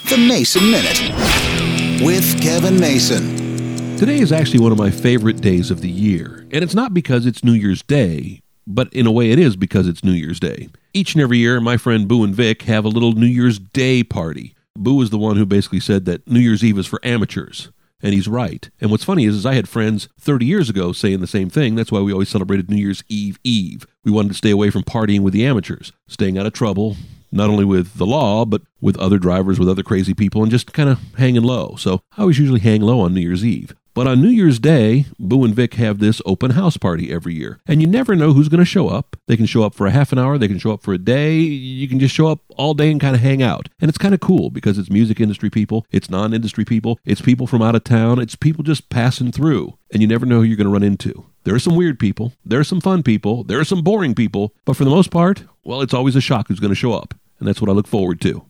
The Mason Minute with Kevin Mason. Today is actually one of my favorite days of the year, and it's not because it's New Year's Day, but in a way it is because it's New Year's Day. Each and every year, my friend Boo and Vic have a little New Year's Day party. Boo is the one who basically said that New Year's Eve is for amateurs, and he's right. And what's funny is I had friends 30 years ago saying the same thing. That's why we always celebrated New Year's Eve. We wanted to stay away from partying with the amateurs, staying out of trouble, not only with the law, but with other drivers, with other crazy people, and just kind of hanging low. So I always usually hang low on New Year's Eve. But on New Year's Day, Boo and Vic have this open house party every year. And you never know who's going to show up. They can show up for a half an hour. They can show up for a day. You can just show up all day and kind of hang out. And it's kind of cool because it's music industry people. It's non-industry people. It's people from out of town. It's people just passing through. And you never know who you're going to run into. There are some weird people. There are some fun people. There are some boring people. But for the most part, well, it's always a shock who's going to show up. And that's what I look forward to.